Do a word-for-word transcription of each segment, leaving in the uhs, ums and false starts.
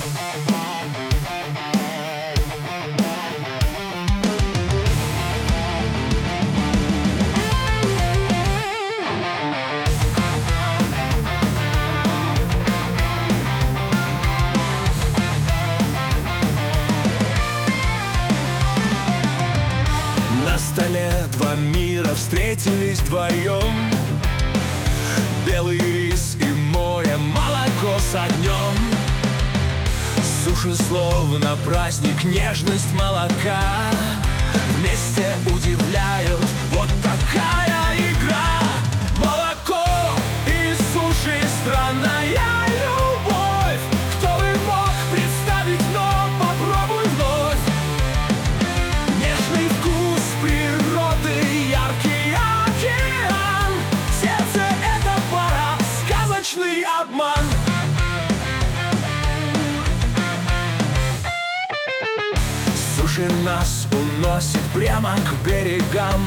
На столе два мира встретились вдвоем: белый рис и море молоко с огнем. Суши словно праздник, нежность молока вместе удивляют. Вот такая игра. Молоко и суши, странная любовь. Кто бы мог представить, но попробуй вновь. Нежный вкус природы, яркий океан. Сердце — это пара, сказочный обман. Суши нас уносит прямо к берегам.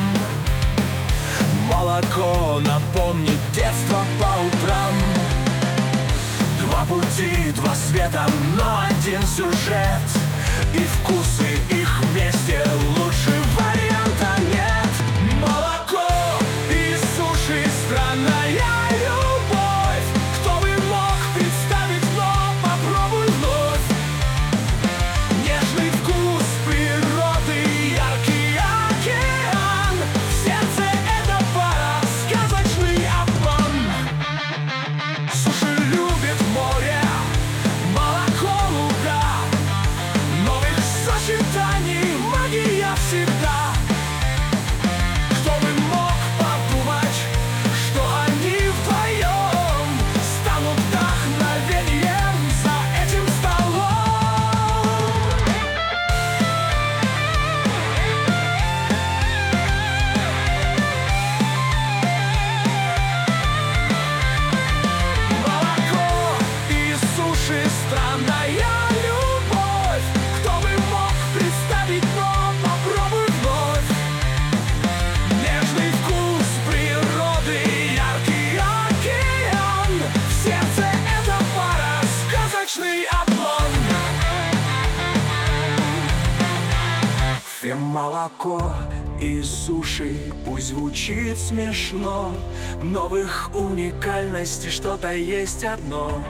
Молоко напомнит детство по утрам. Два пути, два света, но один сюжет. И вкусы их вместе, лучше варианта нет. Молоко и суши, странная любовь. Кто бы мог представить, но попробуй вновь. Нежный вкус природы, яркий океан. В сердце эта пара, сказочный обман. Суши любит море, молоко луга. Новых сочетаний магия всегда. Кто бы мог подумать, что они вдвоем станут вдохновением за этим столом. Молоко и суши, странная любовь. Кто бы мог представить, но попробуй вновь. Нежный вкус природы, яркий океан. В сердце эта пара, сказочный обман. Молоко и суши, пусть звучит смешно, но в их уникальности что-то есть одно.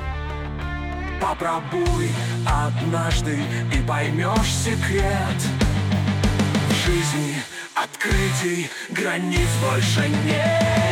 Попробуй однажды и поймешь секрет. В жизни открытий границ больше нет.